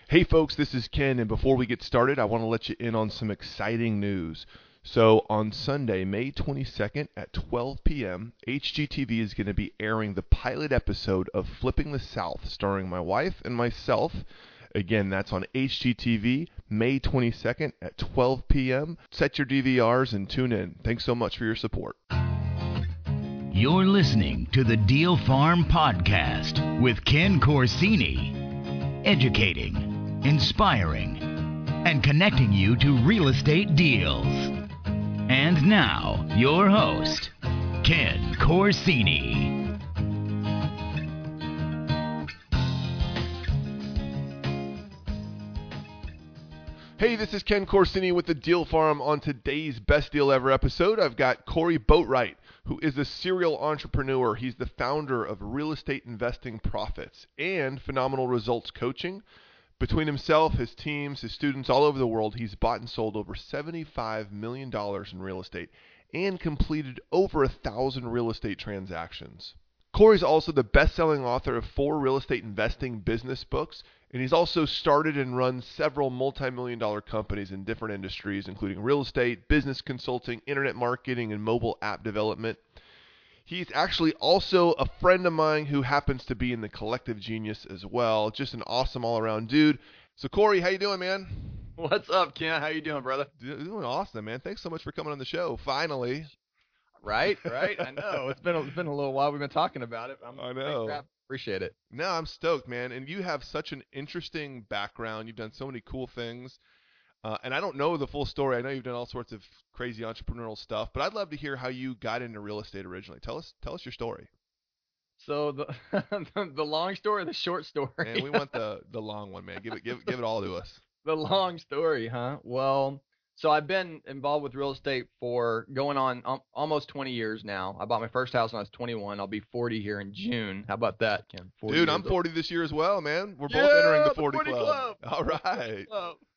Hey folks, this is Ken, and before we get started, I want to let you in on some exciting news. So on Sunday, May 22nd at 12 p.m., HGTV is going to be airing the pilot episode of Flipping the South, starring my wife and myself. Again, that's on HGTV, May 22nd at 12 p.m. Set your DVRs and tune in. Thanks so much for your support. You're listening to the Deal Farm Podcast with Ken Corsini. Educating, inspiring, and connecting you to real estate deals. And now, your host, Ken Corsini. Hey, this is Ken Corsini with the Deal Farm. On today's Best Deal Ever episode, I've got Corey Boatwright, who is a serial entrepreneur. He's the founder of Real Estate Investing Profits and Phenomenal Results Coaching. Between himself, his teams, his students all over the world, he's bought and sold over $75 million in real estate and completed over 1,000 real estate transactions. Corey's also the best-selling author of 4 real estate investing business books, and he's also started and run several multi-million-dollar companies in different industries, including real estate, business consulting, internet marketing, and mobile app development. He's actually also a friend of mine who happens to be in the Collective Genius as well. Just an awesome all-around dude. So, Corey, how you doing, man? What's up, Ken? How you doing, brother? Doing awesome, man. Thanks so much for coming on the show. Finally. Right. I know. It's been a little while. We've been talking about it. I know. Appreciate it. No, I'm stoked, man. And you have such an interesting background. You've done so many cool things. And I don't know the full story. I know you've done all sorts of crazy entrepreneurial stuff, but I'd love to hear how you got into real estate originally. Tell us your story. So the long story or the short story? Man, we want the long one, man. Give it all to us. The long story, huh? Well, so I've been involved with real estate for going on almost 20 years now. I bought my first house when I was 21. I'll be 40 here in June. How about that, Ken? Dude, I'm 40 this year as well, man. We're both entering the 40 club. All right.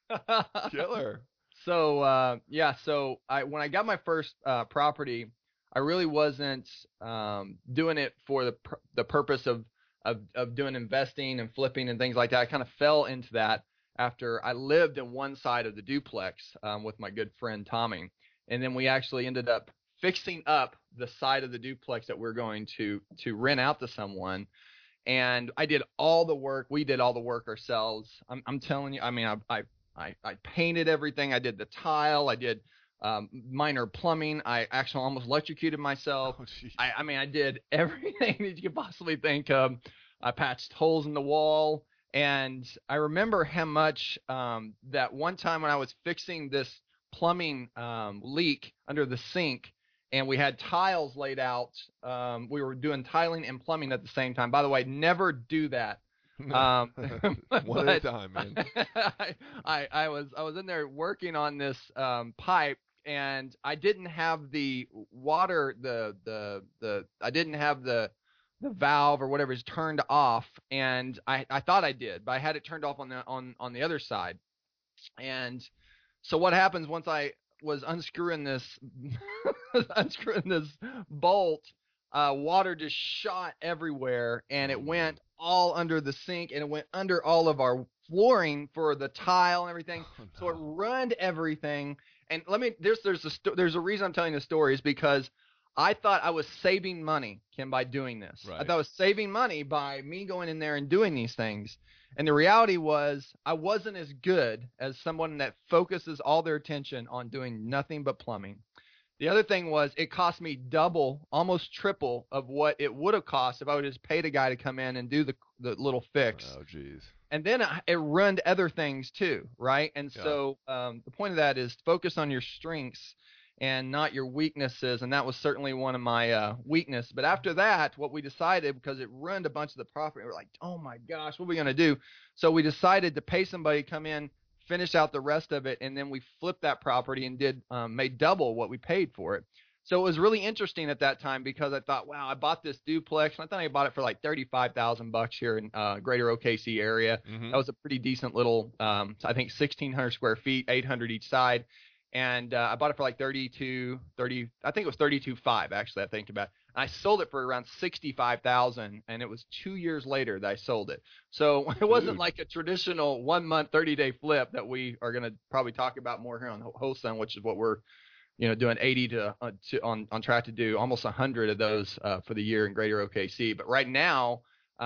Killer. So when I got my first property, I really wasn't doing it for the purpose of doing investing and flipping and things like that. I kind of fell into that after I lived in one side of the duplex with my good friend Tommy, and then we actually ended up fixing up the side of the duplex that we're going to rent out to someone. And I did all the work. We did all the work ourselves. I'm telling you. I mean, I painted everything. I did the tile. I did minor plumbing. I actually almost electrocuted myself. Oh, I did everything that you could possibly think of. I patched holes in the wall. And I remember how much that one time when I was fixing this plumbing leak under the sink, and we had tiles laid out. We were doing tiling and plumbing at the same time. By the way, never do that. One at a time, man. I was in there working on this pipe, and I didn't have the water, I didn't have the valve or whatever is turned off, and I thought I did, but I had it turned off on the other side. And so what happens once I was unscrewing this bolt, water just shot everywhere, and it went all under the sink, and it went under all of our flooring for the tile and everything. Oh, no. So it ruined everything. And there's a reason I'm telling the story, is because I thought I was saving money, Ken, by doing this. Right. I thought I was saving money by me going in there and doing these things. And the reality was I wasn't as good as someone that focuses all their attention on doing nothing but plumbing. The other thing was it cost me double, almost triple of what it would have cost if I would have just paid a guy to come in and do the little fix. Oh, geez. And then it ruined other things too, right? And so the point of that is focus on your strengths and not your weaknesses, and that was certainly one of my weaknesses. But after that, what we decided, because it ruined a bunch of the property, we were like, oh my gosh, what are we going to do? So we decided to pay somebody to come in, finish out the rest of it, and then we flipped that property and made double what we paid for it. So it was really interesting at that time, because I thought, wow, I bought this duplex, and I thought I bought it for like $35,000 here in greater OKC area. Mm-hmm. That was a pretty decent little, I think 1,600 square feet, 800 each side. And I bought it for like 32, I think it was 32.5 actually, I think about it. I sold it for around $65,000, and it was 2 years later that I sold it. So it wasn't Dude. like a traditional 1 month, 30-day flip that we are going to probably talk about more here on Wholesale, which is what we're doing 80 to on track to do almost 100 of those for the year in Greater OKC. But right now,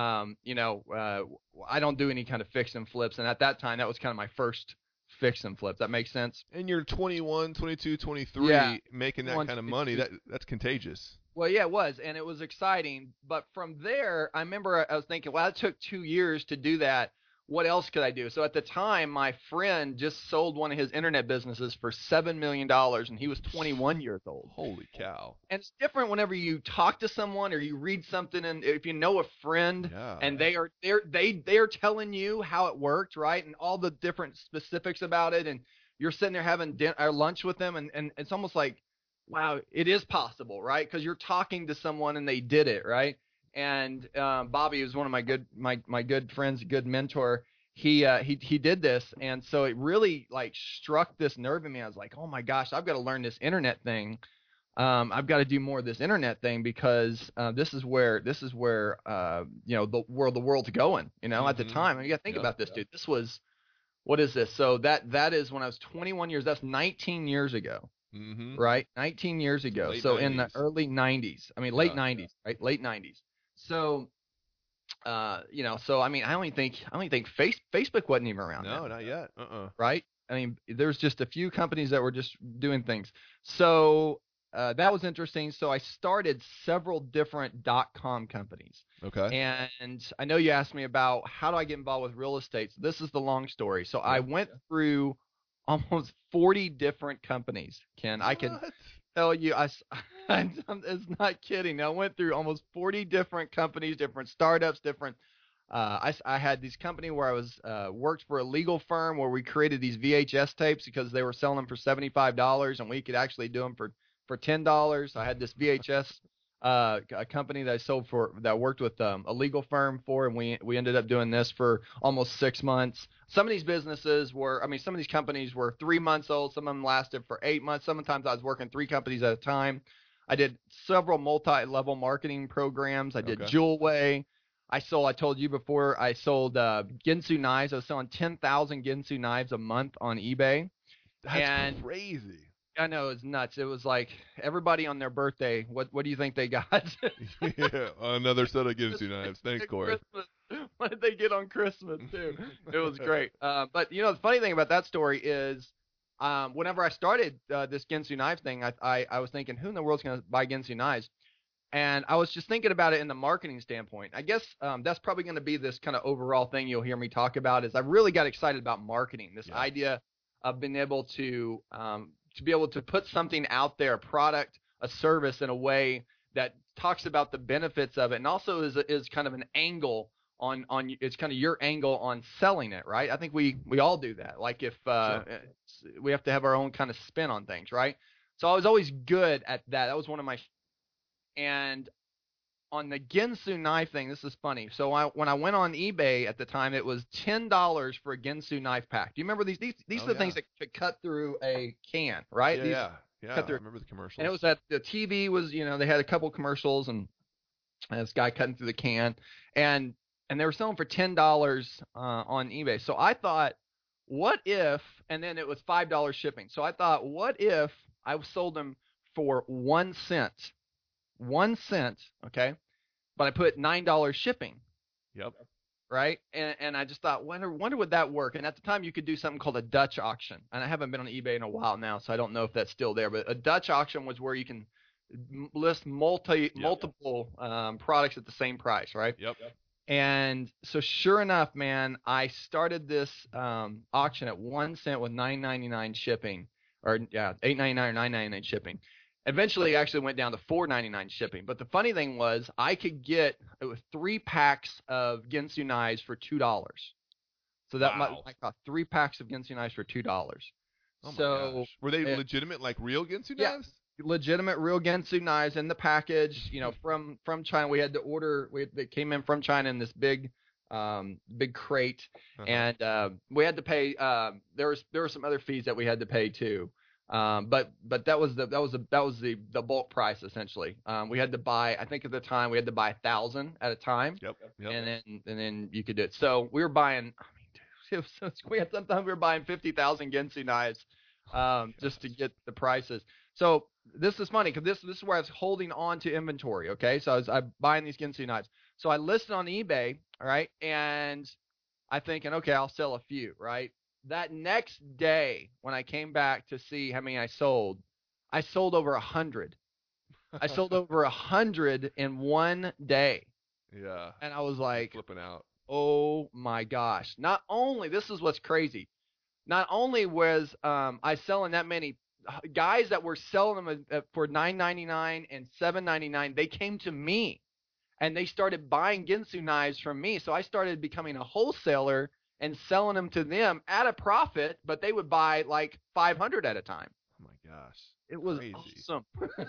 I don't do any kind of fix and flips, and at that time, that was kind of my first fix and flip. That makes sense? And you're 21, 22, 23, Yeah. making that 21, kind of money. 22. That's contagious. Well, yeah, it was, and it was exciting. But from there, I remember I was thinking, well, it took 2 years to do that. What else could I do? So at the time, my friend just sold one of his internet businesses for $7 million, and he was 21 years old. Holy cow. And it's different whenever you talk to someone or you read something, and if you know a friend and they are telling you how it worked, right, and all the different specifics about it, and you're sitting there having lunch with them, and it's almost like, wow, it is possible, right? Because you're talking to someone and they did it, right? And Bobby is one of my good friends, good mentor. He did this, and so it really like struck this nerve in me. I was like, oh my gosh, I've got to learn this internet thing. I've got to do more of this internet thing because this is where the world's going. At the time, and you got to think about this, dude. This was, what is this? So that is when I was 21 years. That's 19 years ago. Mm-hmm. Right, 19 years ago. Late so 90s. in the early 90s. I mean, late 90s, right? Late 90s. So, so I mean, I don't think Facebook wasn't even around. No, then, not yet. Right? I mean, there's just a few companies that were just doing things. So that was interesting. So I started several different .com companies. Okay. And I know you asked me about how do I get involved with real estate. So this is the long story. So I went through almost 40 different companies, Ken. I can tell you, it's not kidding. I went through almost 40 different companies, different startups, different. I had this company where I was worked for a legal firm where we created these VHS tapes because they were selling them for $75, and we could actually do them for $10. I had this VHS a company that I sold that I worked with a legal firm for, and we ended up doing this for almost 6 months. Some of these some of these companies were 3 months old. Some of them lasted for 8 months. Sometimes I was working 3 companies at a time. I did several multi-level marketing programs. I did Jewelway. I told you before, I sold Ginsu knives. I was selling 10,000 Ginsu knives a month on eBay. That's crazy. I know, it's nuts. It was like everybody on their birthday. What do you think they got? Yeah, another set of Ginsu knives. Thanks, Corey. Christmas. What did they get on Christmas too? It was great. But the funny thing about that story is, whenever I started this Ginsu knife thing, I was thinking, who in the world's going to buy Ginsu knives? And I was just thinking about it in the marketing standpoint. I guess that's probably going to be this kind of overall thing you'll hear me talk about. Is I really got excited about marketing. This idea of being able to be able to put something out there, a product, a service, in a way that talks about the benefits of it, and also is kind of an angle on it's kind of your angle on selling it, right? I think we all do that. Like if we have to have our own kind of spin on things, right? So I was always good at that. That was one of my. And on the Ginsu knife thing, this is funny. So when I went on eBay at the time, it was $10 for a Ginsu knife pack. Do you remember these? These are the things that could cut through a can, right? Yeah. I remember the commercials. And it was the TV was, they had a couple commercials and this guy cutting through the can, and they were selling for $10 on eBay. So I thought, what if? And then it was $5 shipping. So I thought, what if I sold them for 1 cent? 1 cent, okay, but I put $9 shipping. Yep. Right, and I just thought, wonder would that work? And at the time, you could do something called a Dutch auction, and I haven't been on eBay in a while now, so I don't know if that's still there. But a Dutch auction was where you can list multiple products at the same price, right? Yep. And so, sure enough, man, I started this auction at 1 cent with $9.99 shipping, or $8.99 or $9.99 shipping. Eventually, it actually went down to $4.99 shipping. But the funny thing was, I could get 3 packs of Ginsu knives for $2. So that might cost 3 packs of Ginsu knives for $2. Oh my gosh. Were they legitimate, like real Ginsu knives? Legitimate, real Ginsu knives in the package. From China. We had to order. They came in from China in this big crate, and we had to pay. There were some other fees that we had to pay too. But that was the bulk price essentially. We had to buy, I think at the time we had to buy 1,000 at a time. Yep. And then you could do it. So we were buying. I mean, dude, it was so weird. Sometimes we were buying 50,000 Ginsu knives, just to get the prices. So this is funny because this is where I was holding on to inventory. Okay, so I'm buying these Ginsu knives. So I listed on eBay, all right, and I thinking, okay, I'll sell a few, right? That next day when I came back to see how many I sold over 100. I sold over 100 in one day. Yeah. And I was like, flipping out. oh my gosh. Not only, this is what's crazy. Not only was I selling that many, guys that were selling them for $9.99 and $7.99, they came to me and they started buying Ginsu knives from me. So I started becoming a wholesaler and selling them to them at a profit, but they would buy like 500 at a time. Oh my gosh. It was crazy. awesome.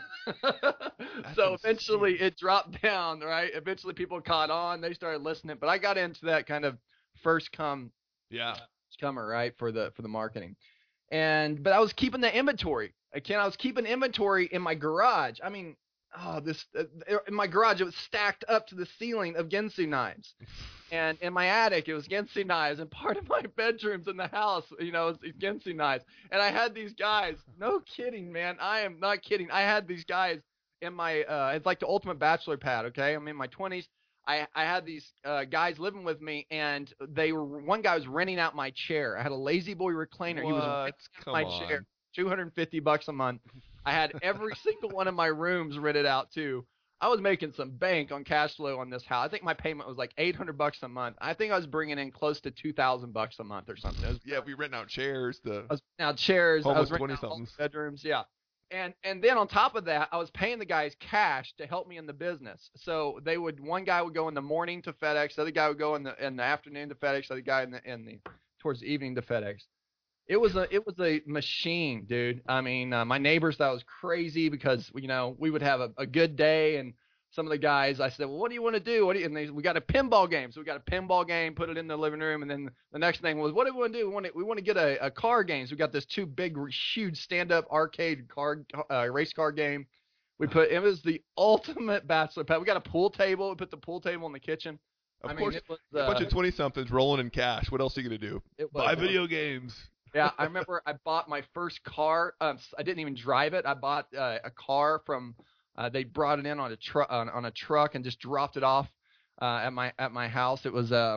So eventually it dropped down, right? Eventually people caught on. They started listening. But I got into that kind of first comer, right, for the marketing. But I was keeping the inventory. Again, I was keeping inventory in my garage. I mean, in my garage, it was stacked up to the ceiling of Ginsu knives. And in my attic, it was Ginsu knives. And part of my bedrooms in the house, is Ginsu knives. And I had these guys. No kidding, man. I am not kidding. I had these guys in my, it's like the ultimate bachelor pad, okay? I'm in my 20s. I had these guys living with me, and one guy was renting out my chair. I had a Lazy Boy recliner. What? He was renting out my chair, $250 a month. I had every single one of my rooms rented out too. I was making some bank on cash flow on this house. I think my payment was like $800 a month. I think I was bringing in close to $2,000 a month or something. We renting out chairs. I was renting out 20-somethings. bedrooms. Yeah. And then on top of that, I was paying the guys cash to help me in the business. So one guy would go in the morning to FedEx, the other guy would go in the afternoon to FedEx, the other guy towards the evening to FedEx. It was a machine, dude. I mean, my neighbors thought it was crazy because we would have a good day, and some of the guys, I said, well, what do you want to do? We got a pinball game, so we got a pinball game, put it in the living room, and then the next thing was, what do we want to do? We want to get a car game. So we got this two big, huge stand-up arcade race car game. It was the ultimate bachelor pad. We got a pool table. We put the pool table in the kitchen. Of course, it was, a bunch of 20-somethings rolling in cash. What else are you going to do? Buy video games. Yeah, I remember I bought my first car. I didn't even drive it. I bought a car from. They brought it in on a truck and just dropped it off at my house. It was a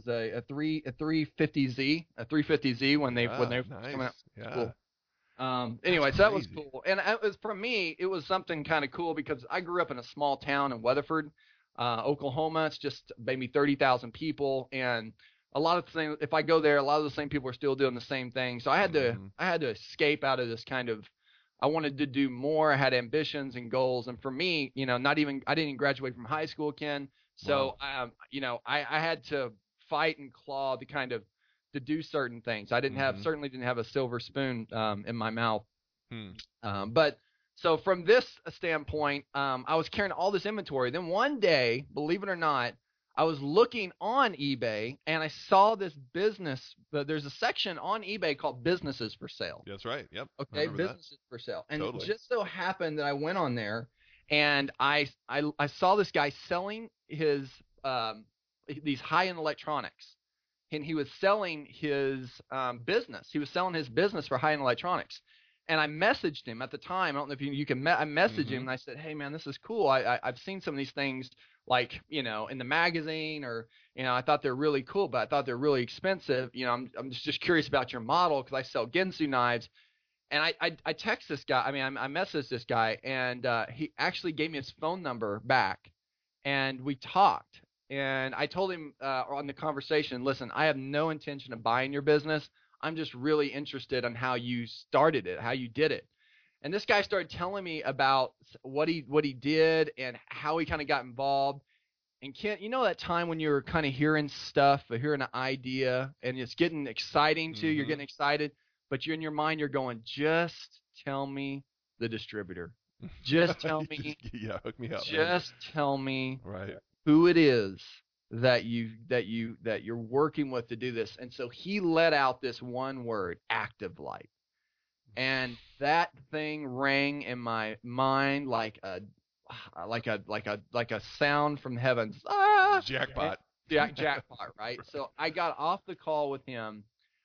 350Z, when they nice. came out. Yeah. Cool. Anyway, so that was cool. And for me, it was something kind of cool because I grew up in a small town in Weatherford, Oklahoma. It's just maybe 30,000 people, and a lot of things. If I go there, a lot of the same people are still doing the same thing. So I had to escape out of this kind of. I wanted to do more. I had ambitions and goals, and for me, I didn't graduate from high school, Ken. So, wow. I had to fight and claw to do certain things. I certainly didn't have a silver spoon in my mouth. But so from this standpoint, I was carrying all this inventory. Then one day, believe it or not, I was looking on eBay, and I saw this business. There's a section on eBay called businesses for sale. That's right. Yep. Okay, businesses for sale. And totally. It just so happened that I went on there, and I saw this guy selling his these high-end electronics, and he was selling his business. He was selling his business for high-end electronics. And I messaged him at the time. I don't know if you can. I messaged him, and I said, "Hey, man, this is cool. I've seen some of these things, like in the magazine, or I thought they're really cool, but I thought they're really expensive. I'm just curious about your model because I sell Ginsu knives." And I text this guy. I mean, I messaged this guy, and he actually gave me his phone number back, and we talked. And I told him on the conversation, "Listen, I have no intention of buying your business. I'm just really interested in how you started it, how you did it." And this guy started telling me about what he did and how he kind of got involved. And Kent, that time when you're kind of hearing stuff, or hearing an idea, and it's getting exciting to you, you're getting excited, but you're in your mind, you're going, "Just tell me the distributor. Just tell me. Hook me up. Just tell me right. who it is that you're working with to do this." And so he let out this one word, Active Light. And that thing rang in my mind like a sound from the heavens. Ah! Jackpot. Jackpot, right? So I got off the call with him.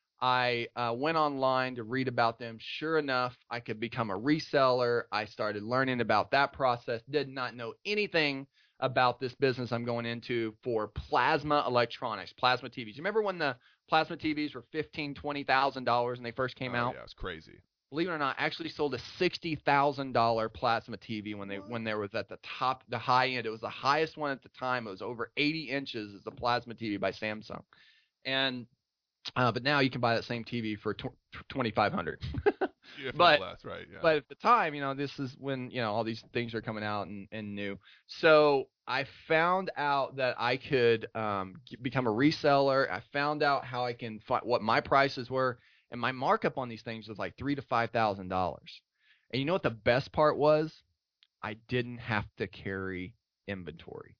I went online to read about them. Sure enough, I could become a reseller. I started learning about that process. Did not know anything about this business I'm going into for plasma electronics, plasma TVs. You remember when the plasma TVs were $15,000, $20,000 when they first came out? Yeah, it's crazy. Believe it or not, I actually sold a $60,000 plasma TV when they was at the top, the high end. It was the highest one at the time. It was over 80 inches as a plasma TV by Samsung, and but now you can buy that same TV for $2,500. If But not less, right? Yeah. but at the time, this is when all these things are coming out and new. So I found out that I could become a reseller. I found out how I can find what my prices were. And my markup on these things was like $3,000 to $5,000. And you know what the best part was? I didn't have to carry inventory.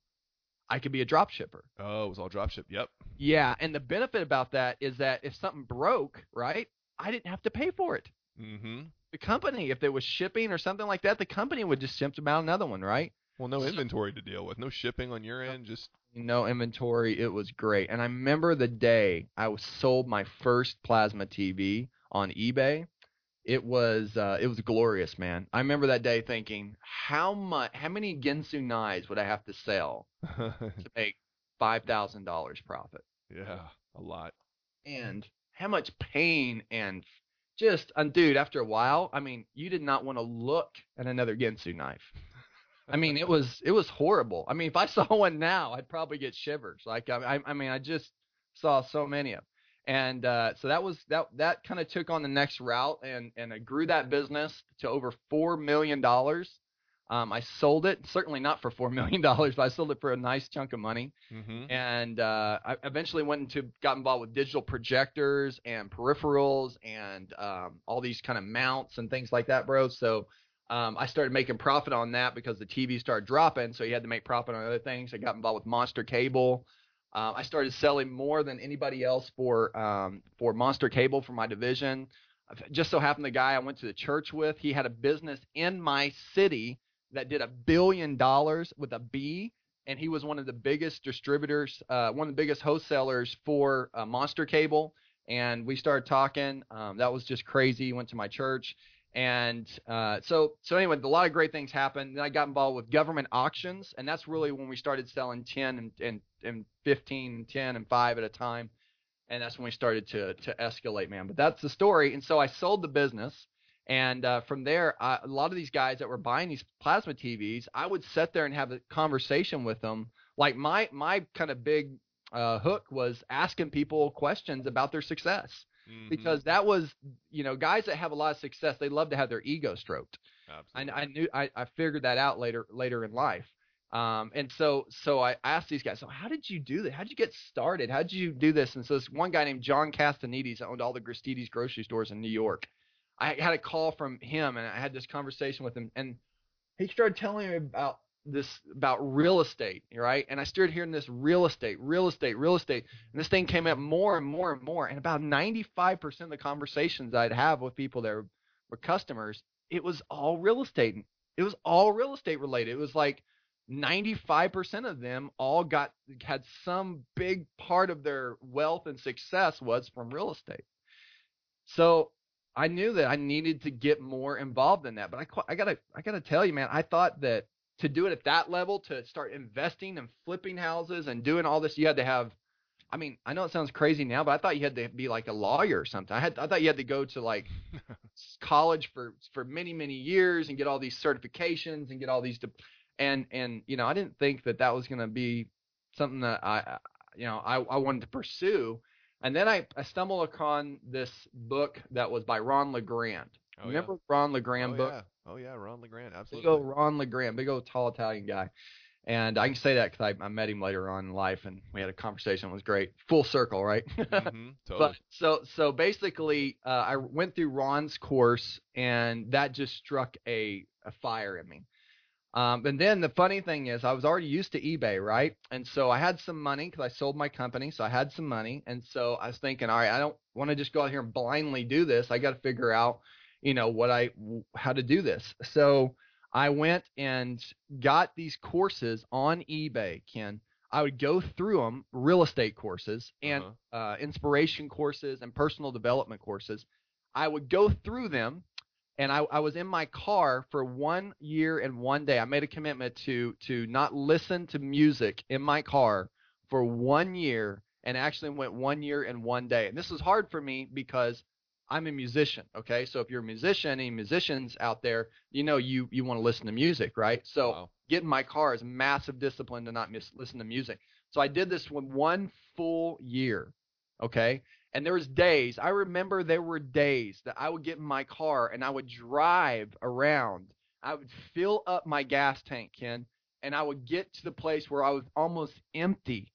I could be a drop shipper. Oh, it was all drop ship. Yep. Yeah, and the benefit about that is that if something broke, right, I didn't have to pay for it. Mm-hmm. The company, if there was shipping or something like that, the company would just ship out another one, right? Well, no inventory to deal with. No shipping on your end. Just no inventory. It was great. And I remember the day I sold my first plasma TV on eBay. It was glorious, man. I remember that day thinking, how many Ginsu knives would I have to sell to make $5,000 profit? Yeah, a lot. And how much pain and just, dude, after a while, I mean, you did not want to look at another Ginsu knife. I mean, it was horrible. I mean, if I saw one now, I'd probably get shivers. Like, I just saw so many of them. And so that kind of took on the next route, and I grew that business to over $4 million. I sold it, certainly not for $4 million, but I sold it for a nice chunk of money. Mm-hmm. And I eventually got involved with digital projectors and peripherals and all these kind of mounts and things like that, bro. So I started making profit on that because the TV started dropping, so you had to make profit on other things. I got involved with Monster Cable. I started selling more than anybody else for Monster Cable for my division. Just so happened the guy I went to the church with, he had a business in my city that did $1 billion with a B, and he was one of the biggest distributors, one of the biggest wholesalers for Monster Cable. And we started talking. That was just crazy. He went to my church. And so anyway, a lot of great things happened. Then I got involved with government auctions, and that's really when we started selling 10 and 15, 10 and 5 at a time. And that's when we started to escalate, man. But that's the story. And so I sold the business. And from there, a lot of these guys that were buying these plasma TVs, I would sit there and have a conversation with them. Like my kind of big hook was asking people questions about their success. Mm-hmm. Because that was, guys that have a lot of success, they love to have their ego stroked. Absolutely. I figured that out later in life. And so I asked these guys, so how did you do that? How did you get started? How did you do this? And so this one guy named John Castanides owned all the Gristedes grocery stores in New York. I had a call from him, and I had this conversation with him, and he started telling me about real estate, right? And I started hearing this real estate, and this thing came up more and more and more. And about 95% of the conversations I'd have with people that were customers, it was all real estate. It was all real estate related. It was like 95% of them all had some big part of their wealth and success was from real estate. So I knew that I needed to get more involved in that. But I gotta tell you, man, I thought that to do it at that level, to start investing and flipping houses and doing all this, you had to have, I mean, I know it sounds crazy now, but I thought you had to be like a lawyer or something. I thought you had to go to like college for many, many years and get all these certifications and get all these, and I didn't think that was going to be something that I wanted to pursue. And then I stumbled upon this book that was by Ron LeGrand. Oh, remember Ron LeGrand book? Yeah. Oh, yeah, Ron LeGrand, absolutely. Big old Ron LeGrand, big old tall Italian guy. And I can say that because I met him later on in life, and we had a conversation. It was great. Full circle, right? Mm-hmm, totally. But so basically, I went through Ron's course, and that just struck a fire in me. And then the funny thing is I was already used to eBay, right? And so I had some money because I sold my company. So I had some money. And so I was thinking, all right, I don't want to just go out here and blindly do this. I got to figure out, how to do this. So I went and got these courses on eBay, Ken. I would go through them, real estate courses and inspiration courses and personal development courses. I would go through them. And I was in my car for 1 year and 1 day. I made a commitment to not listen to music in my car for 1 year, and actually went 1 year and 1 day. And this was hard for me because I'm a musician, okay? So if you're a musician, any musicians out there, you want to listen to music, right? So Get in my car is massive discipline to not listen to music. So I did this for 1 full year, okay? And there was days, I remember there were days that I would get in my car and I would drive around. I would fill up my gas tank, Ken, and I would get to the place where I was almost empty,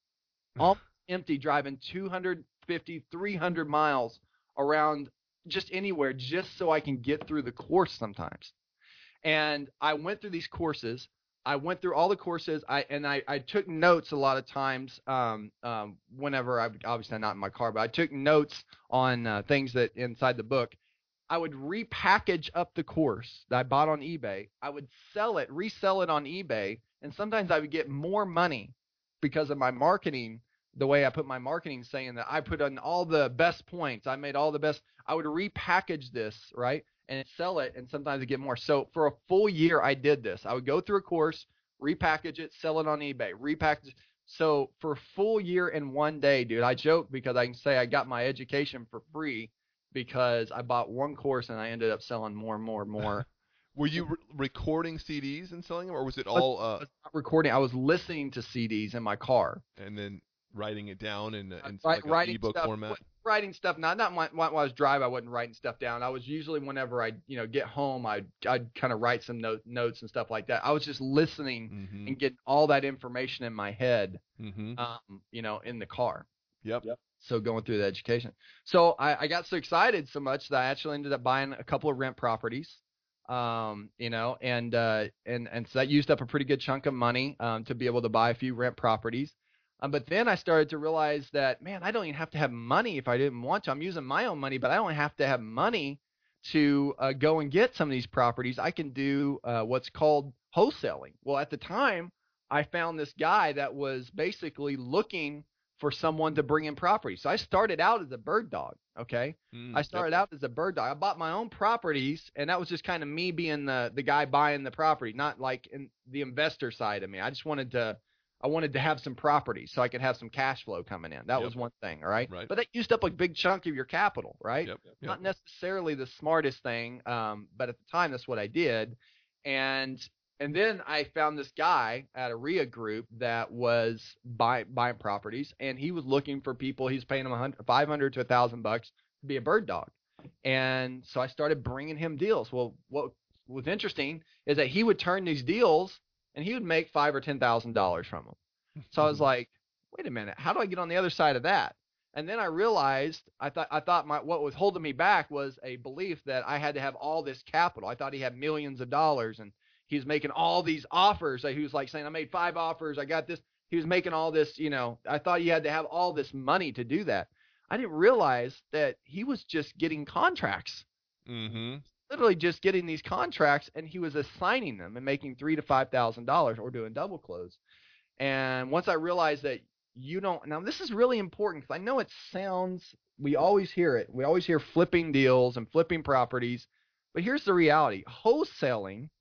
driving 250, 300 miles around just anywhere just so I can get through the course sometimes. And I went through these courses. I went through all the courses. I took notes a lot of times. Whenever obviously not in my car, but I took notes on things that inside the book. I would repackage up the course that I bought on eBay. I would resell it on eBay, and sometimes I would get more money because of my marketing. The way I put my marketing, saying that I put on all the best points, I made all the best. I would repackage this, right? And sell it, and sometimes I get more. So for a full year, I did this. I would go through a course, repackage it, sell it on eBay, repackage it. So for a full year and 1 day, dude, I joke because I can say I got my education for free because I bought one course and I ended up selling more and more and more. Were you recording CDs and selling them, or was it all? I was not recording. I was listening to CDs in my car. And then writing it down in like an ebook format. Writing stuff, not while I was driving. I wasn't writing stuff down. I was usually whenever I get home, I'd kind of write some notes and stuff like that. I was just listening and getting all that information in my head, in the car. Yep. So going through the education. So I got so excited so much that I actually ended up buying a couple of rent properties. And so that used up a pretty good chunk of money to be able to buy a few rent properties. But then I started to realize that, man, I don't even have to have money if I didn't want to. I'm using my own money, but I don't have to have money to go and get some of these properties. I can do what's called wholesaling. Well, at the time, I found this guy that was basically looking for someone to bring in property. So I started out as a bird dog, okay? I started out as a bird dog. I bought my own properties, and that was just kind of me being the guy buying the property, not like in the investor side of me. I just wanted to have some property so I could have some cash flow coming in. That was one thing, all right? But that used up a big chunk of your capital, right? Not necessarily the smartest thing, but at the time, that's what I did. And then I found this guy at a RIA group that was buying properties, and he was looking for people. He's paying them $500 to $1,000 to be a bird dog. And so I started bringing him deals. Well, what was interesting is that he would turn these deals, and he would make $5,000 or $10,000 from them. So I was like, wait a minute, how do I get on the other side of that? And then I realized I thought what was holding me back was a belief that I had to have all this capital. I thought he had millions of dollars, and he was making all these offers. He was like saying, I made 5 offers, I got this. He was making all this, I thought he had to have all this money to do that. I didn't realize that he was just getting contracts. Literally just getting these contracts, and he was assigning them and making $3,000 to $5,000 or doing double close. And once I realized that now this is really important because I know it sounds, we always hear it. We always hear flipping deals and flipping properties, but here's the reality. Wholesaling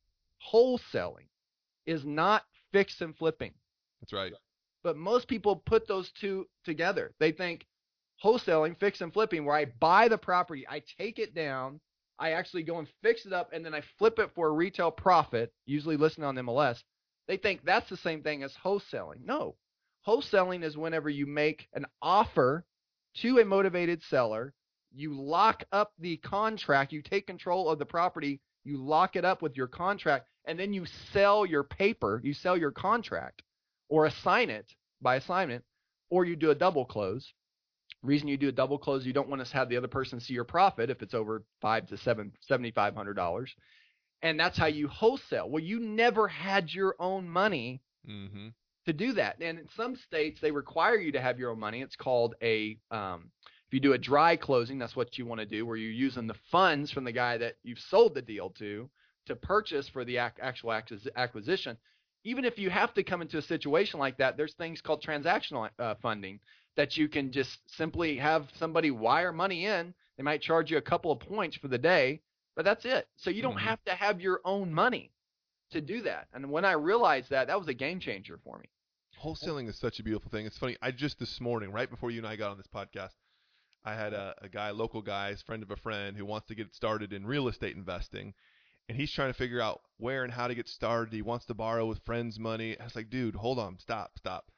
is not fix and flipping. That's right. But most people put those two together. They think wholesaling, fix and flipping, where I buy the property, I take it down, I actually go and fix it up, and then I flip it for a retail profit, usually listed on MLS. They think that's the same thing as wholesaling. No. Wholesaling is whenever you make an offer to a motivated seller, you lock up the contract, you take control of the property, you lock it up with your contract, and then you sell your paper, you sell your contract, or assign it by assignment, or you do a double close. Reason you do a double close, you don't want to have the other person see your profit if it's over $500 to $7,500. And that's how you wholesale. Well, you never had your own money Mm-hmm. to do that. And in some states, they require you to have your own money. It's called if you do a dry closing, that's what you want to do, where you're using the funds from the guy that you've sold the deal to purchase for the actual acquisition. Even if you have to come into a situation like that, there's things called transactional funding that you can just simply have somebody wire money in. They might charge you a couple of points for the day, but that's it. So you don't have to have your own money to do that. And when I realized that was a game changer for me. Wholesaling is such a beautiful thing. It's funny. I just this morning, right before you and I got on this podcast, I had a guy, local guy, friend of a friend, who wants to get started in real estate investing, and he's trying to figure out where and how to get started. He wants to borrow with friends' money. I was like, dude, hold on, stop.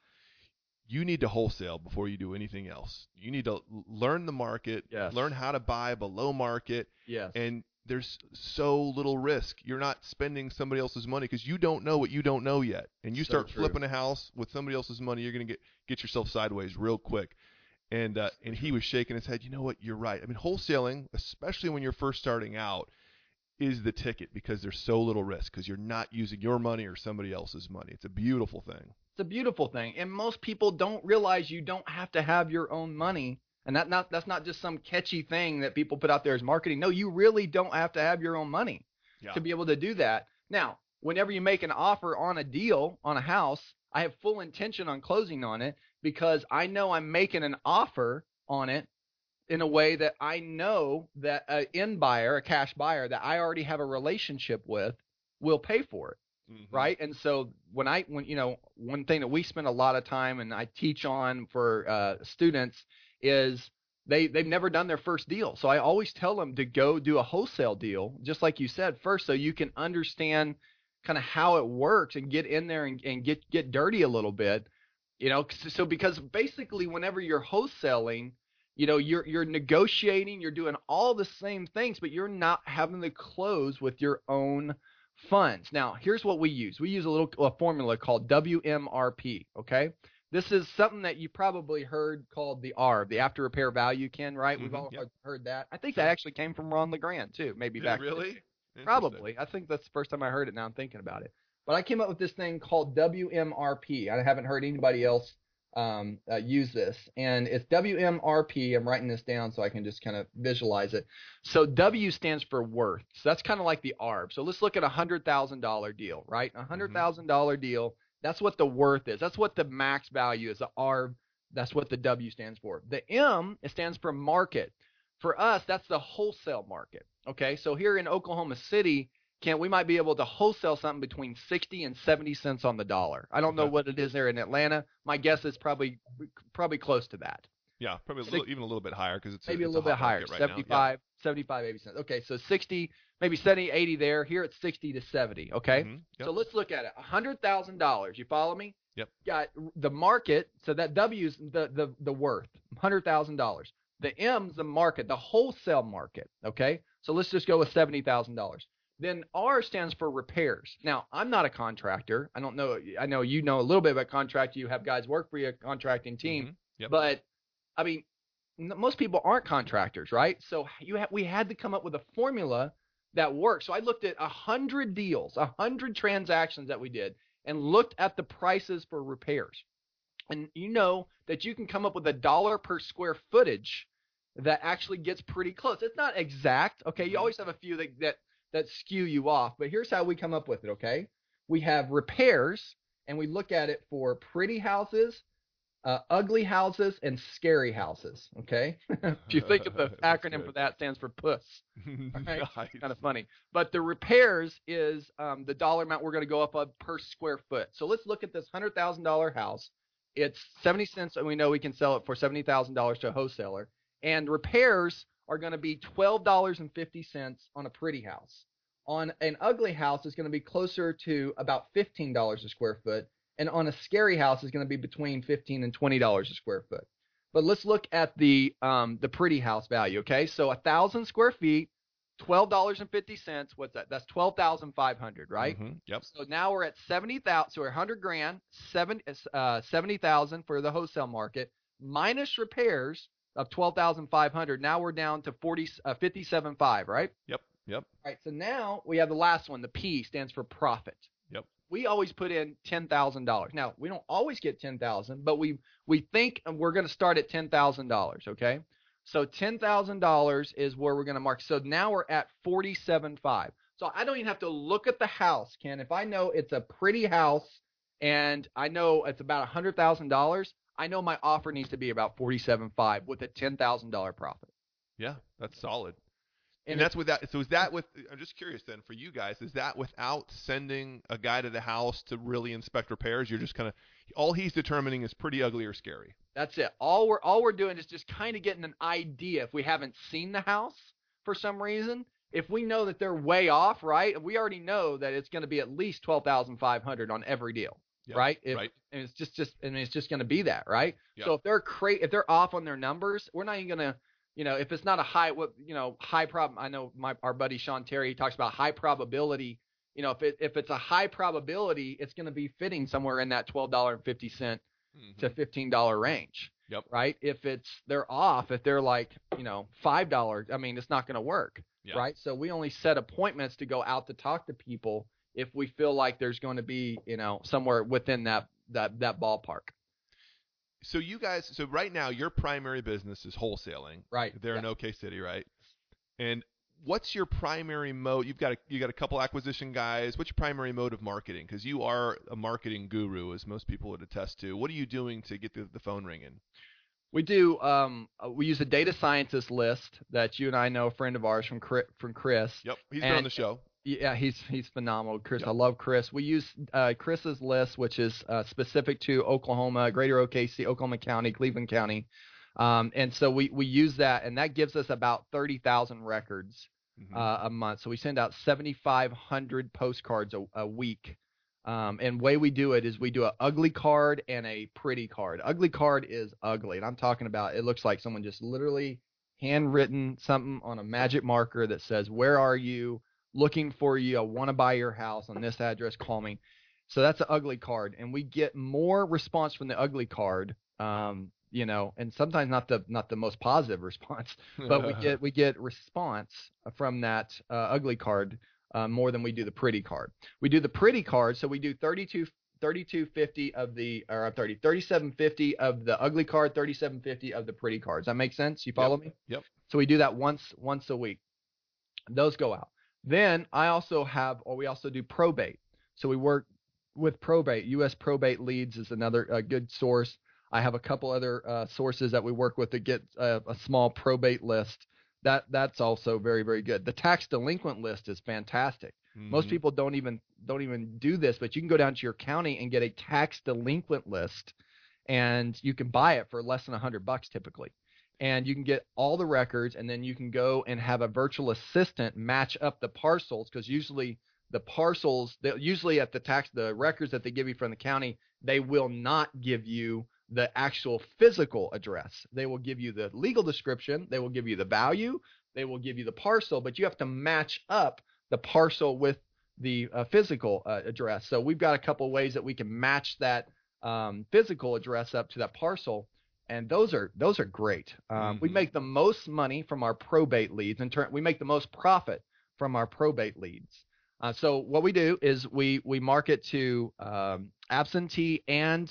You need to wholesale before you do anything else. You need to learn the market, learn how to buy below market, and there's so little risk. You're not spending somebody else's money because you don't know what you don't know yet. And you start flipping a house with somebody else's money, you're going to get yourself sideways real quick. And he was shaking his head. You know what? You're right. I mean, wholesaling, especially when you're first starting out, is the ticket because there's so little risk because you're not using your money or somebody else's money. It's a beautiful thing. It's a beautiful thing. And most people don't realize you don't have to have your own money. And that's not just some catchy thing that people put out there as marketing. No, you really don't have to have your own money to be able to do that. Now, whenever you make an offer on a deal, on a house, I have full intention on closing on it because I know I'm making an offer on it in a way that I know that an end buyer, a cash buyer that I already have a relationship with will pay for it. Mm-hmm. Right. And so when one thing that we spend a lot of time and I teach on for students is they've never done their first deal. So I always tell them to go do a wholesale deal, just like you said first, so you can understand kind of how it works and get in there and get dirty a little bit, so because basically whenever you're wholesaling, you're negotiating, you're doing all the same things, but you're not having to close with your own funds. Now, here's what we use. We use a formula called WMRP, okay? This is something that you probably heard called the ARV, the after repair value, Ken, right? Mm-hmm. We've all heard that. I think that actually came from Ron LeGrand, too, maybe back really? Probably. I think that's the first time I heard it. Now I'm thinking about it. But I came up with this thing called WMRP. I haven't heard anybody else use this. And it's WMRP. I'm writing this down so I can just kind of visualize it. So W stands for worth. So that's kind of like the ARB. So let's look at a $100,000 deal, right? A $100,000 deal. That's what the worth is. That's what the max value is, the ARB. That's what the W stands for. The M, it stands for market. For us, that's the wholesale market. Okay, so here in Oklahoma City, we might be able to wholesale something between 60 and 70 cents on the dollar. I don't know what it is there in Atlanta. My guess is probably close to that. Yeah, probably even a little bit higher because it's maybe a little bit higher, right 75, 80 cents. Okay, so 60, maybe 70, 80 there. Here it's 60 to 70. Okay, So let's look at it. $100,000. You follow me? Yep. Got the market. So that W's the worth. $100,000. The M's the market, the wholesale market. Okay, so let's just go with $70,000. Then R stands for repairs. Now, I'm not a contractor. I don't know. I know you know a little bit about contracting. You have guys work for your contracting team. But, I mean, most people aren't contractors, right? So we had to come up with a formula that works. So I looked at 100 deals, 100 transactions that we did, and looked at the prices for repairs. And you know that you can come up with $1 per square footage that actually gets pretty close. It's not exact, okay? You always have a few that skew you off, but here's how we come up with it, okay? We have repairs, and we look at it for pretty houses, ugly houses, and scary houses, okay? If you think of the acronym for that, stands for PUSS. Right? Nice. Kind of funny. But the repairs is the dollar amount we're going to go up per square foot. So let's look at this $100,000 house. It's 70 cents, and we know we can sell it for $70,000 to a wholesaler. And repairs are going to be $12.50 on a pretty house. On an ugly house, it's going to be closer to about $15 a square foot. And on a scary house, it's going to be between $15 and $20 a square foot. But let's look at the pretty house value, okay? So 1,000 square feet, $12.50. What's that? That's $12,500, right? Mm-hmm. Yep. So now we're at 70,000. So we're $100,000, 70,000 for the wholesale market, minus repairs of $12,500. Now we're down to $57,500, right? Yep. Yep. Right. So now we have the last one. The P stands for profit. Yep. We always put in $10,000. Now we don't always get 10,000, but we think we're going to start at $10,000. Okay. So $10,000 is where we're going to mark. So now we're at 47.5. So I don't even have to look at the house, Ken. If I know it's a pretty house and I know it's about $100,000, I know my offer needs to be about 47.5 with a $10,000 profit. Yeah, that's solid. And that's with that. So is that with? I'm just curious then for you guys. Is that without sending a guy to the house to really inspect repairs? You're just kind of all he's determining is pretty ugly or scary. That's it. All we're doing is just kind of getting an idea. If we haven't seen the house for some reason, if we know that they're way off, right? We already know that it's going to be at least 12,500 on every deal, Yep, right? Right. And it's just going to be that, right? Yep. So if they're off on their numbers, we're not even going to. If it's not a high problem, I know our buddy Sean Terry, he talks about high probability. If it's a high probability, it's going to be fitting somewhere in that $12.50 to $15 range. Yep. Right. If they're off, if they're like, $5, I mean, it's not going to work. Yeah. Right. So we only set appointments to go out to talk to people if we feel like there's going to be, somewhere within that ballpark. So you guys, right now your primary business is wholesaling. Right. There in OK City, right? And what's your primary mode? You got a couple acquisition guys. What's your primary mode of marketing? Because you are a marketing guru, as most people would attest to. What are you doing to get the phone ringing? We do. We use a data scientist list that you and I know, a friend of ours from Chris. Yep, he's been on the show. Yeah, he's phenomenal, Chris. Yep. I love Chris. We use Chris's list, which is specific to Oklahoma, Greater OKC, Oklahoma County, Cleveland County, and so we use that, and that gives us about 30,000 records a month. So we send out 7,500 postcards a week. And the way we do it is we do an ugly card and a pretty card. Ugly card is ugly, and I'm talking about it looks like someone just literally handwritten something on a magic marker that says, "Where are you? Looking for you. I want to buy your house on this address. Call me." So that's an ugly card, and we get more response from the ugly card. And sometimes not the most positive response, but we get response from that ugly card more than we do the pretty card. We do the pretty card, so we do 3750 of the ugly card, 3750 of the pretty cards. That makes sense? You follow me? Yep. So we do that once a week. Those go out. Then we also do probate. So we work with probate. U.S. Probate Leads is another good source. I have a couple other sources that we work with to get a small probate list. That's also very, very good. The tax delinquent list is fantastic. Most people don't even do this, but you can go down to your county and get a tax delinquent list, and you can buy it for less than $100 typically. And you can get all the records, and then you can go and have a virtual assistant match up the parcels, because usually the parcels, usually at the records that they give you from the county, they will not give you the actual physical address. They will give you the legal description, they will give you the value, they will give you the parcel, but you have to match up the parcel with the physical address. So we've got a couple of ways that we can match that physical address up to that parcel. And those are great. We make the most money from our probate leads. We make the most profit from our probate leads. So what we do is we market to absentee and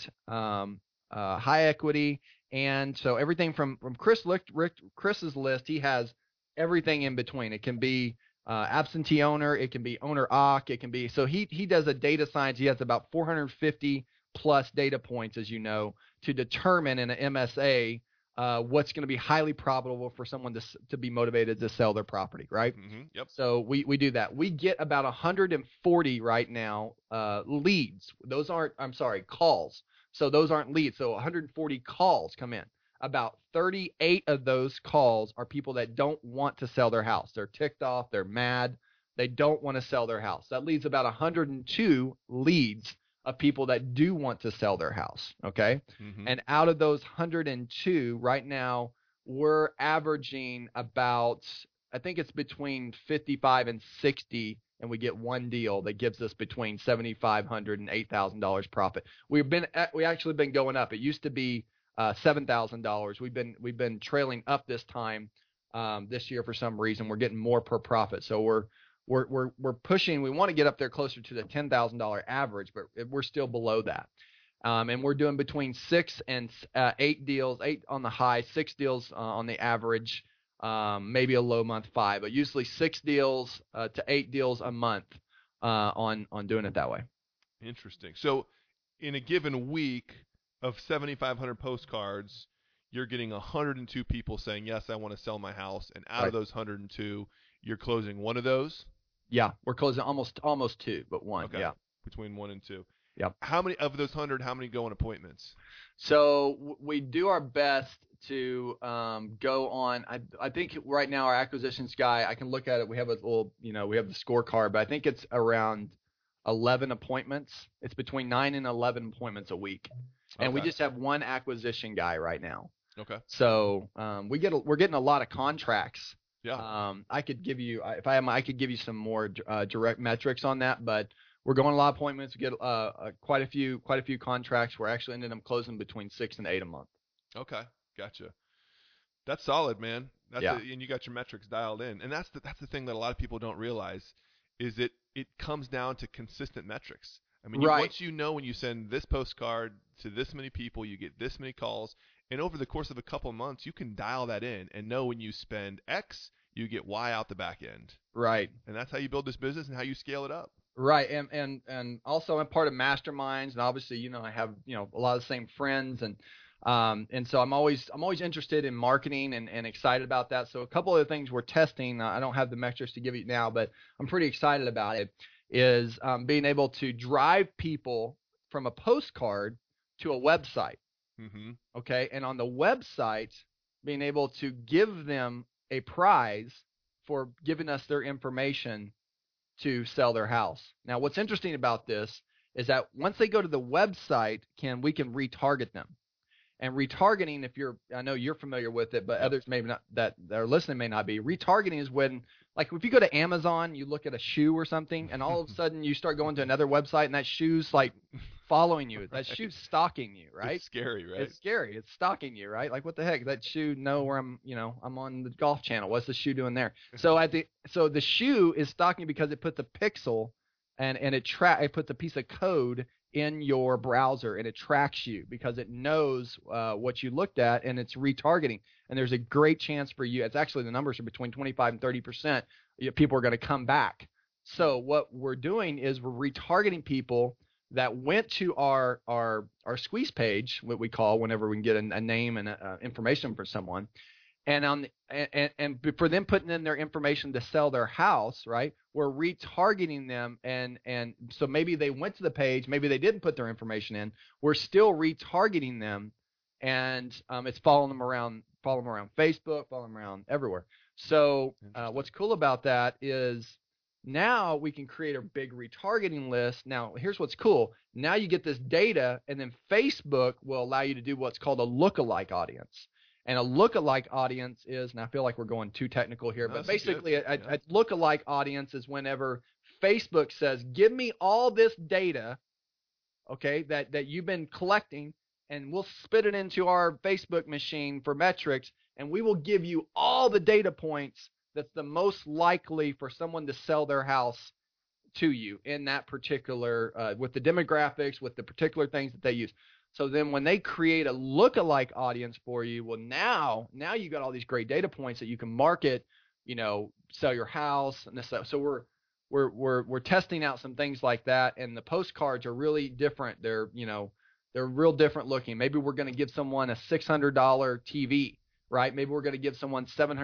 high equity, and so everything from Chris's list, he has everything in between. It can be absentee owner, it can be owner occ, it can be. So he does a data science. He has about 450 plus data points, as you know, to determine in an MSA what's going to be highly probable for someone to be motivated to sell their property, right? Yep. So we do that. We get about 140 right now leads. Calls. So those aren't leads. So 140 calls come in. About 38 of those calls are people that don't want to sell their house. They're ticked off. They're mad. They don't want to sell their house. That leaves about 102 leads of people that do want to sell their house, okay? And out of those 102, right now, we're averaging about, I think it's between 55 and 60, and we get one deal that gives us between $7,500 and $8,000 profit. We actually been going up. It used to be $7,000. We've been trailing up this time. this year for some reason. We're getting more per profit. So we're pushing. We want to get up there closer to the $10,000 average, but we're still below that. And we're doing between 6 and 8 deals, 8 on the high, 6 deals on the average, maybe a low month 5, but usually 6 deals to 8 deals a month on doing it that way. Interesting. So in a given week of 7,500 postcards, you're getting 102 people saying, yes, I want to sell my house. And out of those 102, you're closing one of those? Yeah, we're closing almost 2, but 1. Okay. Yeah. Between 1 and 2. Yep. How many of those 100, how many go on appointments? So we do our best to go on. I think right now our acquisitions guy, I can look at it. We have a little, we have the scorecard, but I think it's around 11 appointments. It's between 9 and 11 appointments a week. And we just have one acquisition guy right now. Okay. So we're getting a lot of contracts. Yeah. I could give you, I could give you some more direct metrics on that, but we're going a lot of appointments. We get quite a few contracts. We're actually ended up closing between 6 and 8 a month. Okay, gotcha. That's solid, man. And you got your metrics dialed in. And that's the thing that a lot of people don't realize is it comes down to consistent metrics. I mean, once you know when you send this postcard to this many people, you get this many calls, and over the course of a couple of months, you can dial that in and know when you spend X, you get Y out the back end. Right. And that's how you build this business and how you scale it up. Right, and also I'm part of masterminds, and obviously, I have a lot of the same friends, and so I'm always interested in marketing and excited about that. So a couple of the things we're testing, I don't have the metrics to give you now, but I'm pretty excited about it. Is being able to drive people from a postcard to a website. Mm-hmm. Okay, and on the website, being able to give them a prize for giving us their information to sell their house. Now, what's interesting about this is that once they go to the website, we can retarget them. And retargeting, I know you're familiar with it, but others maybe not that are listening may not be. Retargeting is when, like, if you go to Amazon, you look at a shoe or something, and all of a sudden you start going to another website, and that shoe's like following you. That shoe's stalking you, right? It's scary, right? It's scary. It's stalking you, right? Like, what the heck? That shoe know where I'm on the Golf Channel. What's the shoe doing there? So the shoe is stalking you because it put the pixel and it puts a piece of code in your browser, and it tracks you because it knows what you looked at, and it's retargeting. And there's a great chance for you. It's actually, the numbers are between 25 and 30%. People are going to come back. So what we're doing is we're retargeting people that went to our squeeze page, what we call whenever we can get a name and information for someone, and for them putting in their information to sell their house, right? We're retargeting them, and so maybe they went to the page, maybe they didn't put their information in. We're still retargeting them, and it's following them around Facebook, following them around everywhere. So what's cool about that is now we can create a big retargeting list. Now, here's what's cool. Now you get this data, and then Facebook will allow you to do what's called a lookalike audience. And a lookalike audience is, and I feel like we're going too technical here, but basically a lookalike audience is whenever Facebook says, give me all this data, okay, that you've been collecting, and we'll spit it into our Facebook machine for metrics, and we will give you all the data points that's the most likely for someone to sell their house to you in that particular, with the demographics, with the particular things that they use. So then when they create a lookalike audience for you, well, now you got all these great data points that you can market, sell your house and this stuff. So we're testing out some things like that, and the postcards are really different. They're real different looking. Maybe we're going to give someone a $600 TV, right? Maybe we're going to give someone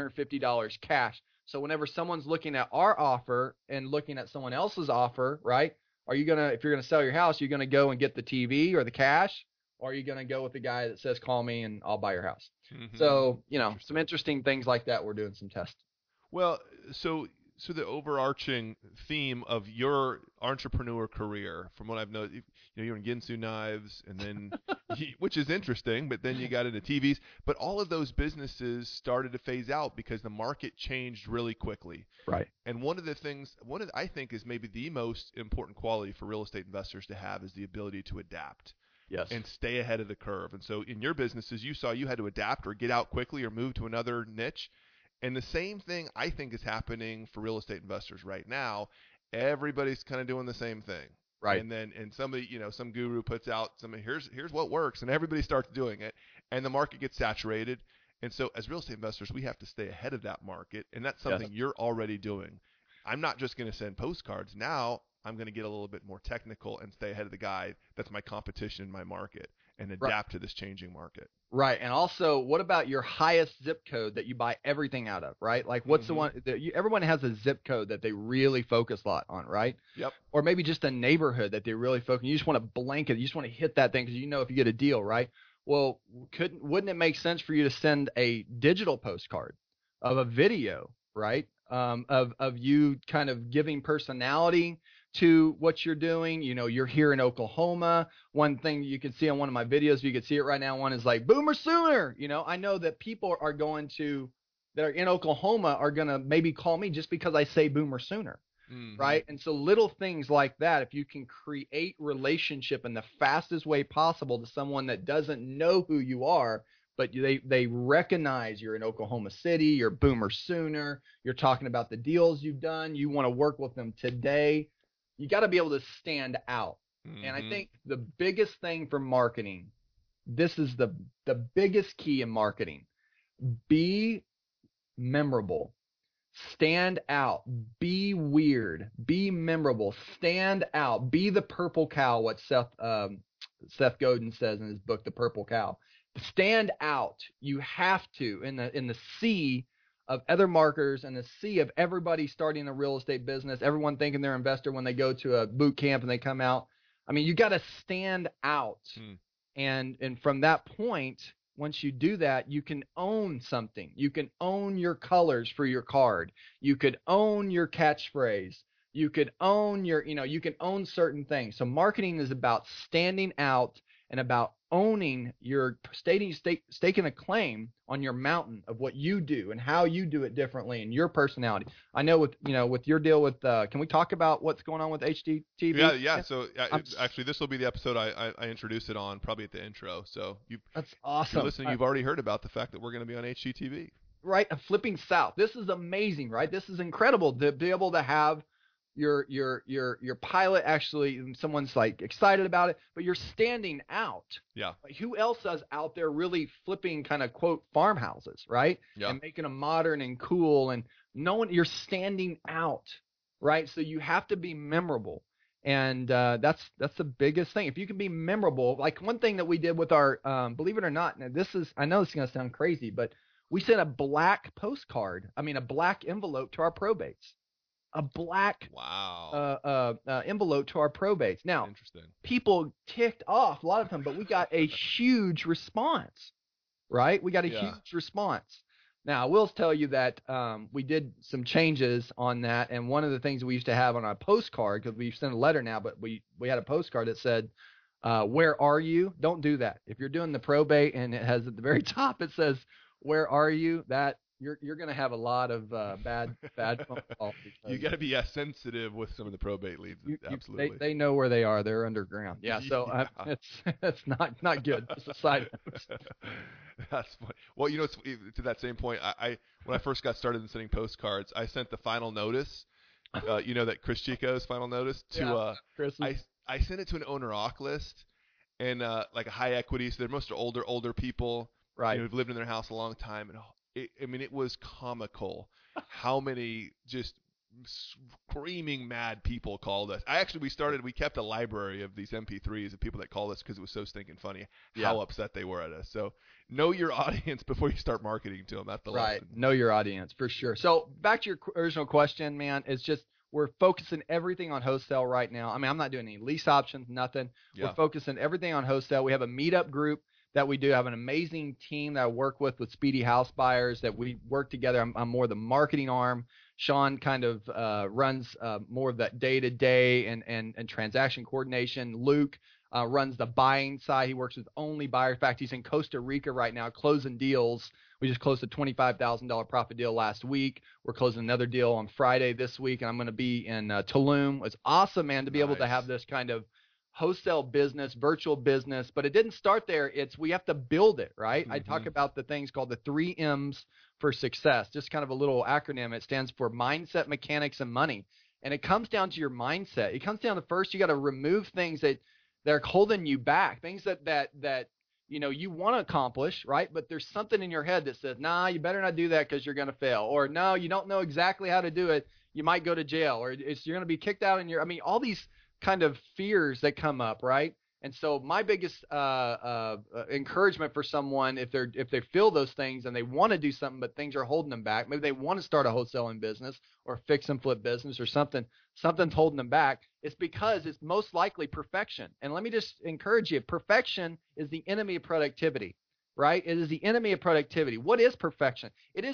$750 cash. So whenever someone's looking at our offer and looking at someone else's offer, right? If you're going to sell your house, you're going to go and get the TV or the cash, or are you going to go with the guy that says, call me and I'll buy your house? Mm-hmm. So, some interesting things like that. We're doing some tests. Well, so the overarching theme of your entrepreneur career, from what I've noticed, you're in Ginsu Knives, and then, which is interesting, but then you got into TVs. But all of those businesses started to phase out because the market changed really quickly. Right. And one of the things, I think is maybe the most important quality for real estate investors to have is the ability to adapt. Yes. And stay ahead of the curve. And so in your businesses, you saw you had to adapt or get out quickly or move to another niche. And the same thing I think is happening for real estate investors right now. Everybody's kind of doing the same thing. Right. And somebody, some guru puts out here's what works, and everybody starts doing it, and the market gets saturated. And so as real estate investors, we have to stay ahead of that market, and that's something you're already doing. I'm not just going to send postcards. Now I'm going to get a little bit more technical and stay ahead of the guy that's my competition in my market and adapt to this changing market. Right. And also, what about your highest zip code that you buy everything out of, right? Like, what's the one that everyone has a zip code that they really focus a lot on, right? Yep. Or maybe just a neighborhood that they really focus. You just want to blanket. You just want to hit that thing because if you get a deal, right? Well, wouldn't it make sense for you to send a digital postcard of a video, right? Of you kind of giving personality to what you're doing. You're here in Oklahoma. One thing you can see on one of my videos, if you can see it right now, one is like Boomer Sooner. I know that people that are in Oklahoma are going to maybe call me just because I say Boomer Sooner. Mm-hmm. Right. And so little things like that, if you can create relationship in the fastest way possible to someone that doesn't know who you are, but they recognize you're in Oklahoma City, you're Boomer Sooner, you're talking about the deals you've done, you want to work with them today, you got to be able to stand out. Mm-hmm. And I think the biggest thing for marketing, this is the biggest key in marketing, be memorable. Stand out, be weird, be memorable, stand out, be the purple cow, what Seth Godin says in his book, The Purple Cow. Stand out. You have to, in the sea of other marketers and the sea of everybody starting a real estate business, everyone thinking they're an investor when they go to a boot camp and they come out. I mean, you got to stand out. And from that point, once you do that, you can own something. You can own your colors for your card. You could own your catchphrase. You could own you can own certain things. So marketing is about standing out and about owning your staking a claim on your mountain of what you do and how you do it differently and your personality. I know with your deal with, can we talk about what's going on with HGTV? Yeah. So actually, this will be the episode I introduce it on, probably at the intro. So that's awesome. If you're listening, you've already heard about the fact that we're going to be on HGTV. Right. Flipping South. This is amazing, right? This is incredible to be able to have your pilot actually, someone's like excited about it, but you're standing out. Yeah. Like, who else is out there really flipping kind of quote farmhouses, right? Yeah. And making them modern and cool, and you're standing out, right? So you have to be memorable. And that's the biggest thing. If you can be memorable, like one thing that we did with our, believe it or not, now I know this is going to sound crazy, but we sent a black envelope to our probates. A black envelope to our probates. Now, people ticked off a lot of them, but we got a huge response, right? We got a huge response. Now, I will tell you that we did some changes on that, and one of the things we used to have on our postcard, because we sent a letter now, but we had a postcard that said, where are you? Don't do that. If you're doing the probate and it has at the very top, it says, where are you? That you're going to have a lot of bad phone calls. You got to be sensitive with some of the probate leads. Absolutely. They know where they are. They're underground. Yeah. So it's not good. Just a side note. That's funny. Well, to that same point, when I first got started in sending postcards, I sent the final notice. That Chris Chico's final notice to. I sent it to an owner occ list, and like a high equity. So they're most older people, right? Who've lived in their house a long time, and it was comical how many just screaming mad people called us. We kept a library of these MP3s of people that called us because it was so stinking funny how upset they were at us. So know your audience before you start marketing to them. That's the lesson. Know your audience for sure. So back to your original question, man, it's just we're focusing everything on wholesale right now. I mean, I'm not doing any lease options, nothing. Yeah. We're focusing everything on wholesale. We have a meetup group that we do. Have an amazing team that I work with Speedy House Buyers that we work together. I'm more the marketing arm. Sean kind of runs more of that day-to-day and transaction coordination. Luke runs the buying side. He works with only buyers. In fact, he's in Costa Rica right now closing deals. We just closed a $25,000 profit deal last week. We're closing another deal on Friday this week, and I'm going to be in Tulum. It's awesome, man, to be able to have this kind of wholesale business, virtual business, but it didn't start there. We have to build it, right? Mm-hmm. I talk about the things called the 3 M's for success. Just kind of a little acronym. It stands for mindset, mechanics, and money. And it comes down to your mindset. It comes down to first you got to remove things that are holding you back, things that you want to accomplish, right? But there's something in your head that says, nah, you better not do that because you're going to fail. Or no, you don't know exactly how to do it. You might go to jail, or you're going to be kicked out all these kind of fears that come up, right? And so my biggest encouragement for someone, if they feel those things and they want to do something, but things are holding them back, maybe they want to start a wholesaling business or fix and flip business or something's holding them back, it's because it's most likely perfection. And let me just encourage you, perfection is the enemy of productivity, right? It is the enemy of productivity. What is perfection?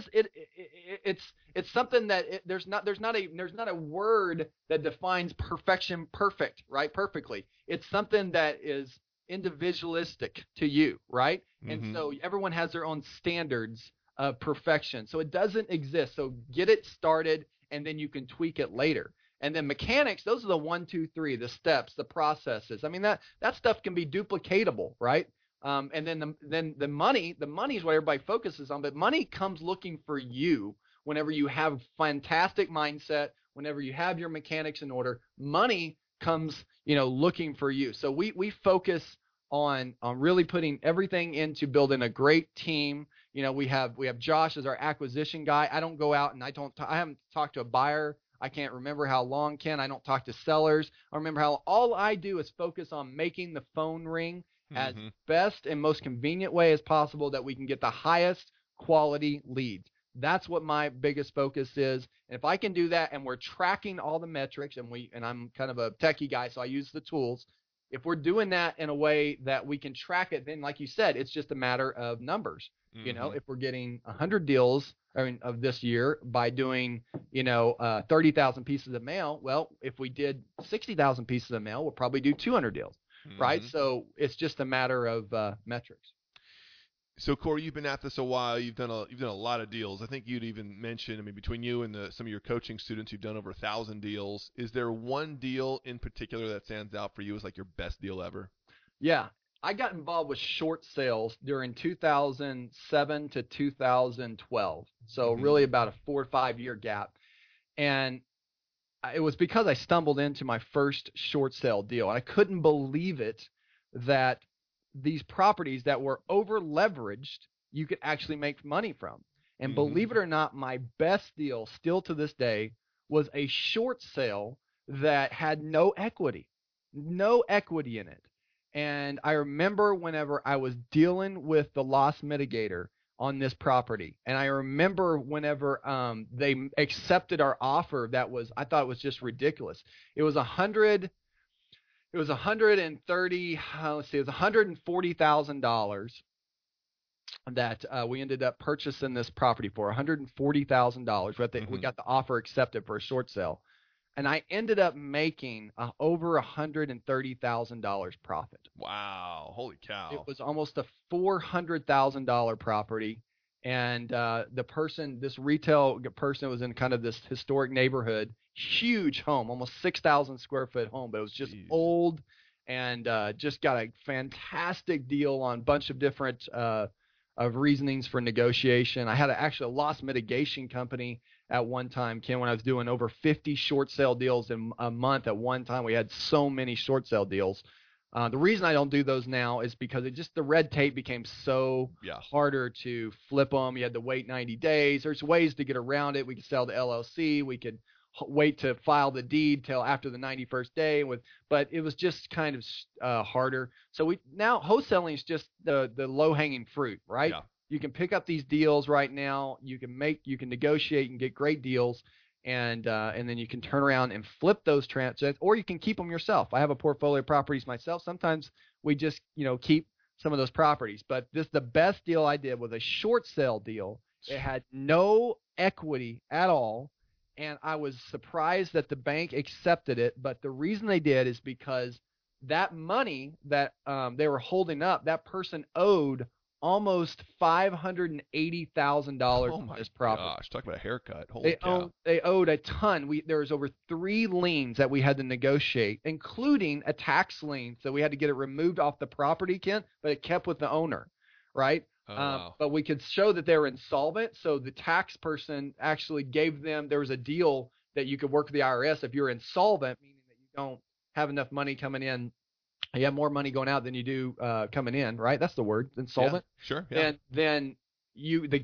It's something that there's not a word that defines perfection perfect, right? Perfectly. It's something that is individualistic to you, right? Mm-hmm. And so everyone has their own standards of perfection. So it doesn't exist. So get it started and then you can tweak it later. And then mechanics, those are the 1, 2, 3, the steps, the processes. I mean, that stuff can be duplicatable, right? And then the money is what everybody focuses on, but money comes looking for you whenever you have fantastic mindset, whenever you have your mechanics in order. Money comes, looking for you. So we focus on really putting everything into building a great team. We have Josh as our acquisition guy. I don't go out and I haven't talked to a buyer. I can't remember how long, Ken. I don't talk to sellers. I remember how all I do is focus on making the phone ring as best and most convenient way as possible that we can get the highest quality leads. That's what my biggest focus is. And if I can do that and we're tracking all the metrics and I'm kind of a techie guy, so I use the tools. If we're doing that in a way that we can track it, then like you said, it's just a matter of numbers. If we're getting 100 deals of this year by doing, 30,000 pieces of mail, well, if we did 60,000 pieces of mail, we'll probably do 200 deals. Right. So it's just a matter of metrics. So Corey, you've been at this a while. You've done a lot of deals. I think you'd even mentioned, between you and some of your coaching students, you've done over 1,000 deals. Is there one deal in particular that stands out for you as like your best deal ever? Yeah. I got involved with short sales during 2007 to 2012. So really about a 4 or 5 year gap. And it was because I stumbled into my first short sale deal. And I couldn't believe it that these properties that were over leveraged, you could actually make money from. And believe it or not, my best deal still to this day was a short sale that had no equity in it. And I remember whenever I was dealing with the loss mitigator on this property, and I remember whenever they accepted our offer, I thought it was just ridiculous. It was $140,000 that we ended up purchasing this property for, $140,000. We got the offer accepted for a short sale, and I ended up making over $130,000 profit. Wow! Holy cow! It was almost a $400,000 property, and this retail person was in kind of this historic neighborhood, huge home, almost 6,000 square foot home, but it was just old, and just got a fantastic deal on a bunch of different of reasonings for negotiation. I had actually a loss mitigation company at one time, Ken, when I was doing over 50 short sale deals in a month at one time. We had so many short sale deals. The reason I don't do those now is because the red tape became so harder to flip them. You had to wait 90 days. There's ways to get around it. We could sell the LLC. We could wait to file the deed till after the 91st day, but it was just kind of harder. So now wholesaling is just the low-hanging fruit, right? Yeah. You can pick up these deals right now. You can negotiate and get great deals, and then you can turn around and flip those transactions, or you can keep them yourself. I have a portfolio of properties myself. Sometimes we just keep some of those properties. But the best deal I did was a short sale deal. It had no equity at all. And I was surprised that the bank accepted it, but the reason they did is because that money that they were holding up, that person owed almost $580,000 for this property. Oh gosh, talk about a haircut. Holy cow. They owed a ton. There was over 3 liens that we had to negotiate, including a tax lien, so we had to get it removed off the property, Kent, but it kept with the owner, right? Oh, wow. But we could show that they're insolvent. So the tax person actually gave them, there was a deal that you could work with the IRS if you're insolvent, meaning that you don't have enough money coming in. You have more money going out than you do coming in, right? That's the word, insolvent. Yeah, sure. Yeah. Then the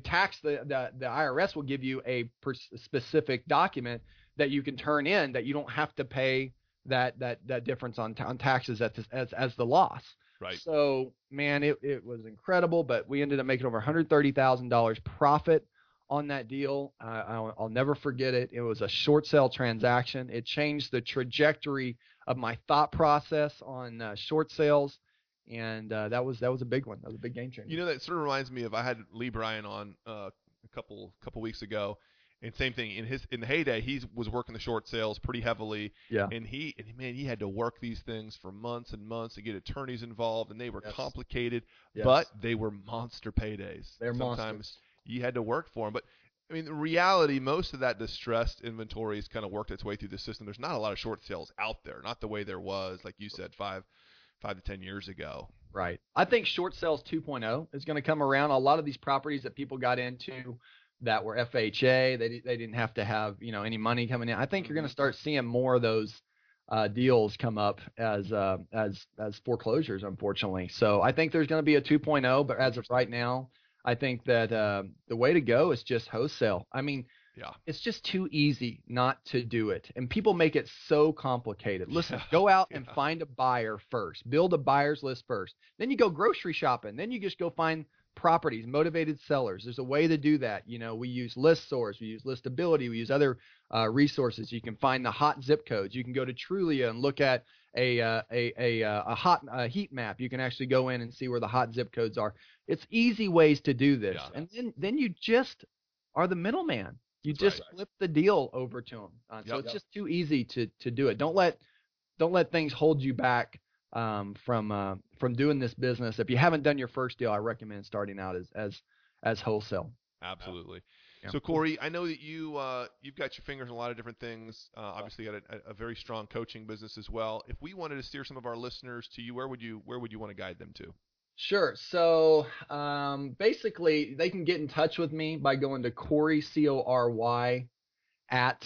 IRS will give you a specific document that you can turn in that you don't have to pay that difference on taxes as the loss. Right. So, man, it was incredible, but we ended up making over $130,000 profit on that deal. I'll never forget it. It was a short sale transaction. It changed the trajectory of my thought process on short sales, and that was a big one. That was a big game changer. You know, that sort of reminds me of, I had Lee Bryan on a couple weeks ago, and same thing. In the heyday, he was working the short sales pretty heavily. Yeah. And he had to work these things for months and months to get attorneys involved, and they were complicated, but they were monster paydays. They're Sometimes monsters. you had to work for them, but I mean, in reality, most of that distressed inventory has kind of worked its way through the system. There's not a lot of short sales out there, not the way there was, like you said, 5 to 10 years ago. Right. I think short sales 2.0 is going to come around. A lot of these properties that people got into that were FHA, they didn't have to have any money coming in. I think you're going to start seeing more of those deals come up as foreclosures, unfortunately. So I think there's going to be a 2.0, but as of right now, I think that the way to go is just wholesale. I mean, it's just too easy not to do it. And people make it so complicated. Listen, go out and find a buyer first. Build a buyer's list first. Then you go grocery shopping. Then you just go find properties, motivated sellers. There's a way to do that. We use ListSource, we use Listability, we use other resources. You can find the hot zip codes. You can go to Trulia and look at a hot heat map. You can actually go in and see where the hot zip codes are. It's easy ways to do this. Yeah. And then you just are the middleman. You just flip the deal over to them. So it's just too easy to do it. Don't let things hold you back from doing this business. If you haven't done your first deal, I recommend starting out as wholesale. Absolutely. Yeah. So Corey, I know that you've got your fingers in a lot of different things. Obviously, you got a very strong coaching business as well. If we wanted to steer some of our listeners to you, where would you want to guide them to? Sure. So basically, they can get in touch with me by going to Corey, CORY, at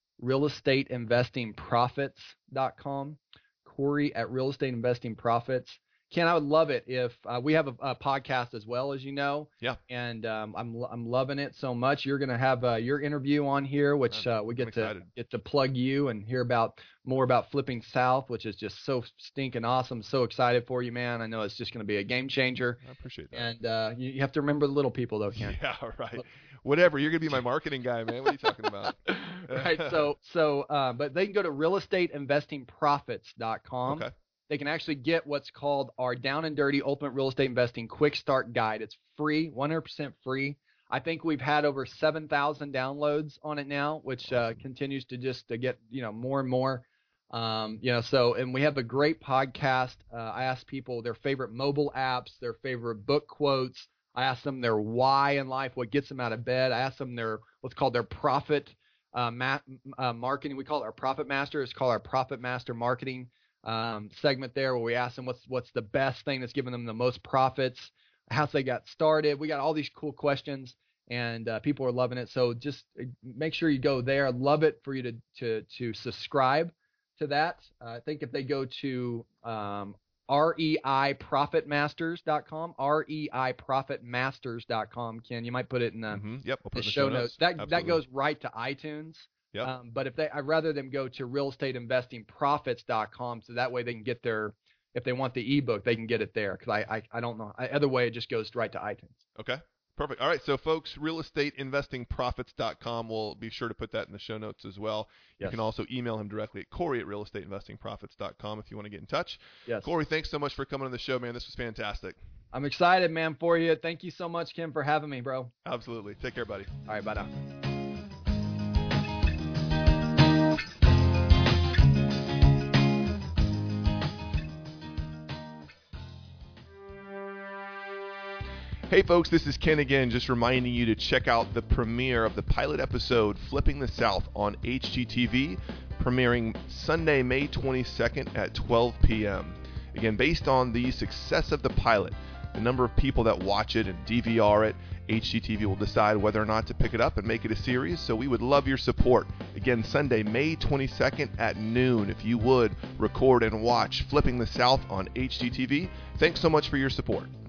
realestateinvestingprofits.com. Corey at Real Estate Investing Profits. Ken, I would love it if we have a podcast as well, as you know. Yeah. And I'm loving it so much. You're going to have your interview on here, which we get to plug you and hear more about Flipping South, which is just so stinking awesome. So excited for you, man. I know it's just going to be a game changer. I appreciate that. And you have to remember the little people, though, Ken. Yeah, right. Whatever. You're going to be my marketing guy, man. What are you talking about? Right. But they can go to realestateinvestingprofits.com. Okay. They can actually get what's called our Down and Dirty Ultimate Real Estate Investing Quick Start Guide. It's free, 100% free. I think we've had over 7,000 downloads on it now, which continues to just get more and more. And we have a great podcast. I ask people their favorite mobile apps, their favorite book quotes. I ask them their why in life, what gets them out of bed. I ask them what's called their profit marketing. We call it our Profit Master. It's called our Profit Master Marketing segment there, where we ask them what's the best thing that's given them the most profits, how they got started. We got all these cool questions, and people are loving it. So just make sure you go there. I'd love it for you to subscribe to that. I think if they go to reiprofitmasters.com, reiprofitmasters.com, Ken, you might put it in the show notes. That goes right to iTunes. Yep. But I'd rather them go to realestateinvestingprofits.com, so that way they can get if they want the ebook, they can get it there. Because I don't know. Other way, it just goes right to iTunes. Okay. Perfect. All right. So, folks, realestateinvestingprofits.com. We'll be sure to put that in the show notes as well. Yes. You can also email him directly at Corey at realestateinvestingprofits.com if you want to get in touch. Yes. Corey, thanks so much for coming on the show, man. This was fantastic. I'm excited, man, for you. Thank you so much, Kim, for having me, bro. Absolutely. Take care, buddy. All right. Bye now. Hey folks, this is Ken again, just reminding you to check out the premiere of the pilot episode, Flipping the South, on HGTV, premiering Sunday, May 22nd at 12 p.m. Again, based on the success of the pilot, the number of people that watch it and DVR it, HGTV will decide whether or not to pick it up and make it a series. So we would love your support. Again, Sunday, May 22nd at noon. If you would record and watch Flipping the South on HGTV. Thanks so much for your support.